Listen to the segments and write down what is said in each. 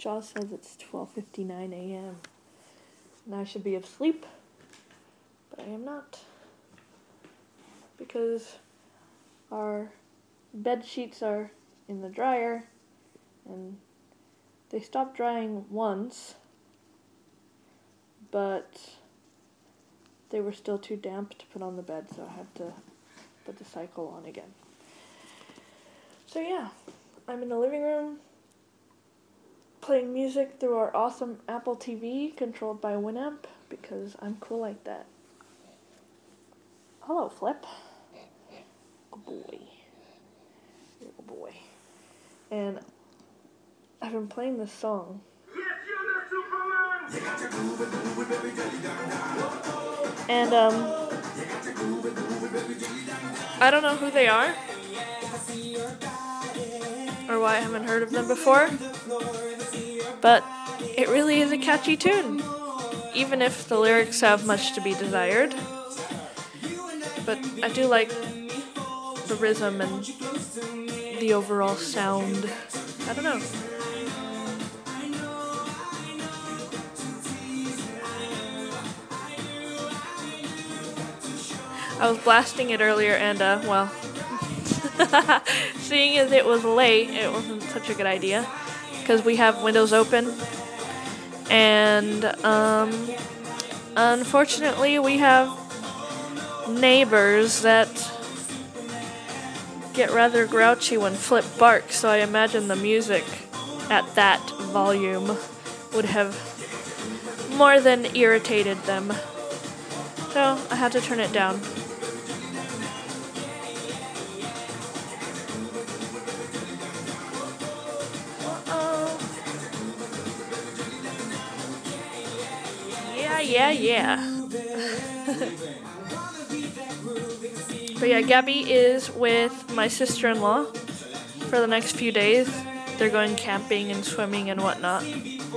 Jaws says it's 12:59 a.m. and I should be asleep, but I am not. Because our bed sheets are in the dryer, and they stopped drying once, but they were still too damp to put on the bed, so I had to put the cycle on again. So yeah, I'm in the living room playing music through our awesome Apple TV controlled by Winamp, because I'm cool like that. Hello, Flip. Good boy. Good boy. And I've been playing this song. And I don't know who they are or why I haven't heard of them before, but it really is a catchy tune, even if the lyrics have much to be desired. But I do like the rhythm and the overall sound. I don't know. I was blasting it earlier and, well, seeing as it was late, it wasn't such a good idea, because we have windows open, and, unfortunately we have neighbors that get rather grouchy when Flip barks, so I imagine the music at that volume would have more than irritated them. So I had to turn it down. Yeah. But yeah, Gabby is with my sister-in-law for the next few days. They're going camping and swimming and whatnot.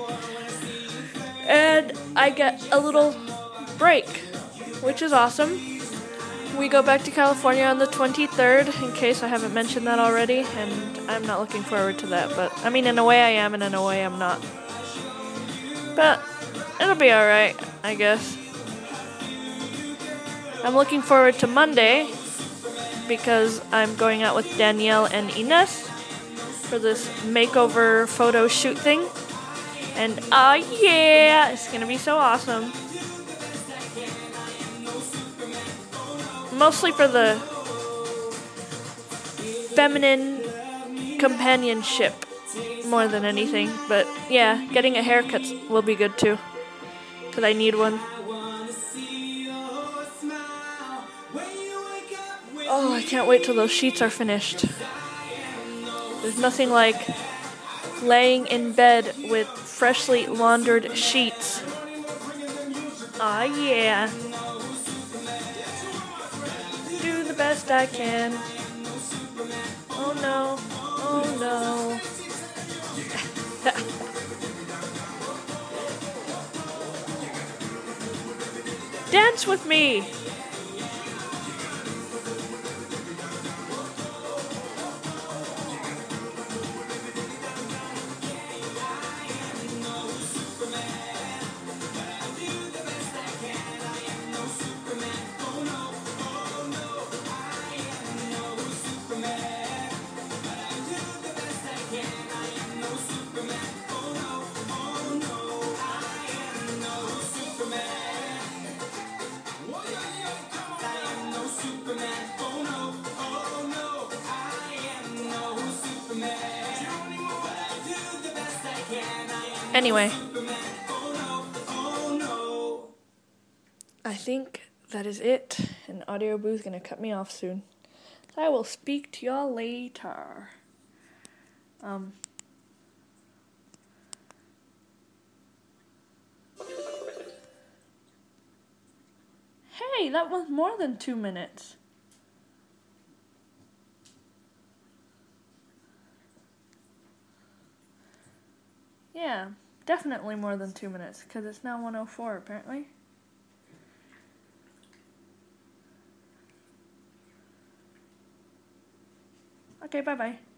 And I get a little break, which is awesome. We go back to California on the 23rd, in case I haven't mentioned that already, and I'm not looking forward to that. But, I mean, in a way I am, and in a way I'm not. But it'll be alright, I guess. I'm looking forward to Monday, because I'm going out with Danielle and Ines for this makeover photo shoot thing. And yeah, it's gonna be so awesome. Mostly for the feminine companionship more than anything. But yeah, getting a haircut will be good too, because I need one. Oh, I can't wait till those sheets are finished. There's nothing like laying in bed with freshly laundered sheets. Aw, yeah. Do the best I can. Oh no, oh no. Dance with me! Anyway, I think that is it, and Audio Boo's gonna cut me off soon. So I will speak to y'all later. Hey, that was more than 2 minutes. Yeah, definitely more than 2 minutes, because it's now 1:04 apparently. Okay, bye-bye.